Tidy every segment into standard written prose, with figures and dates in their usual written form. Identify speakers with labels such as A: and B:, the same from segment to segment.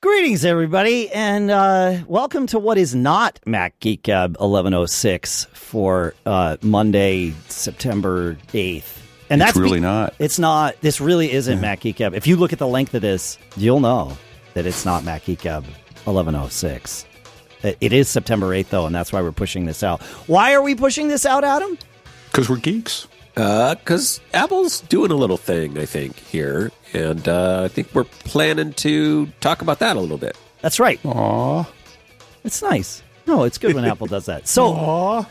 A: Greetings, everybody, and welcome to what is not Mac Geek Gab 1106 for Monday, September 8th. And
B: that's really not.
A: It's not. This really isn't Mac Geek Gab. If you look at the length of this, you'll know that it's not Mac Geek Gab 1106. It is September 8th, though, and that's why we're pushing this out. Why are we pushing this out, Adam?
B: Because we're geeks.
C: Because Apple's doing a little thing, I think, here. And I think we're planning to talk about that a little bit.
A: That's right.
B: Aww.
A: It's nice. No, it's good when Apple does that. So,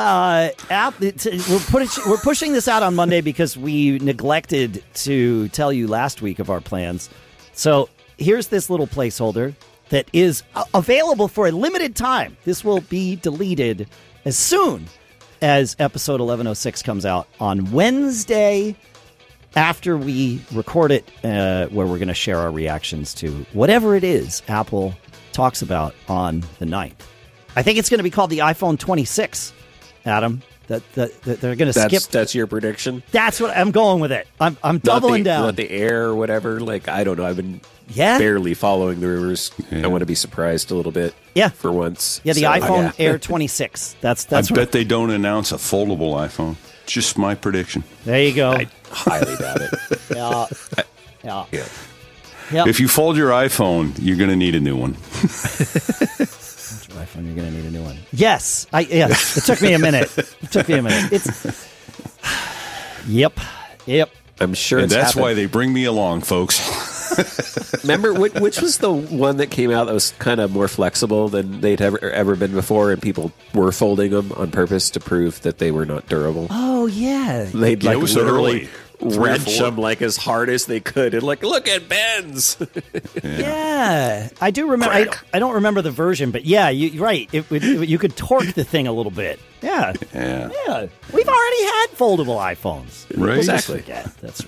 A: we're pushing this out on Monday because we neglected to tell you last week of our plans. So here's this little placeholder that is available for a limited time. This will be deleted as soon as episode 1106 comes out on Wednesday after we record it, where we're going to share our reactions to whatever it is Apple talks about on the 9th. I think it's going to be called the iPhone 26, Adam. That they're going to skip.
C: That's your prediction?
A: That's what I'm going with it. I'm doubling down.
C: Not the Air or whatever. Like, I don't know. I've been barely following the rumors. Yeah. I want to be surprised a little bit.
A: Yeah.
C: For once.
A: Yeah, the iPhone Air 26. That's
B: I bet they don't announce a foldable iPhone. Just my prediction.
A: There you go.
C: I highly doubt it.
A: Yeah.
B: Yep. If you fold your iPhone, you're going to need a new one.
A: iPhone, you're going to need a new one. Yes. It took me a minute. Yep.
C: I'm sure
B: and that's why they bring me along, folks.
C: Remember, which was the one that came out that was kind of more flexible than they'd ever been before, and people were folding them on purpose to prove that they were not durable?
A: Oh, yeah.
C: They'd literally wrench them like as hard as they could, and look at Ben's.
A: Yeah, I do remember. I don't remember the version, but yeah, you're right. You could torque the thing a little bit. Yeah. We've already had foldable iPhones.
B: Right.
C: Exactly.
A: Yeah, that's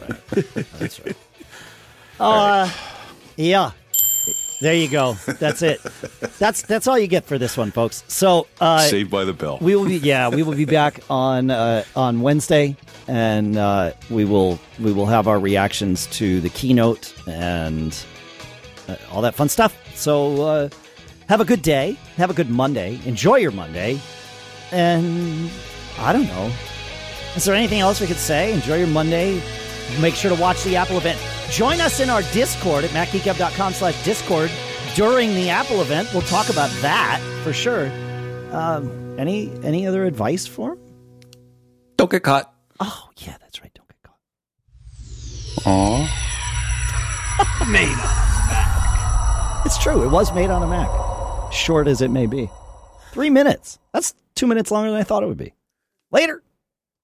A: right. Yeah. There you go. That's it. That's all you get for this one, folks. So
B: Saved by the Bell.
A: We will be back on Wednesday, and we will have our reactions to the keynote and all that fun stuff. So have a good day. Have a good Monday. Enjoy your Monday. And I don't know. Is there anything else we could say? Enjoy your Monday. Make sure to watch the Apple event. Join us in our Discord at macgeekgab.com/Discord during the Apple event. We'll talk about that for sure. Any other advice for him?
C: Don't get caught.
A: Oh, yeah, that's right. Don't get caught.
B: Aww.
A: Made on a Mac. It's true. It was made on a Mac. Short as it may be. 3 minutes. That's 2 minutes longer than I thought it would be. Later.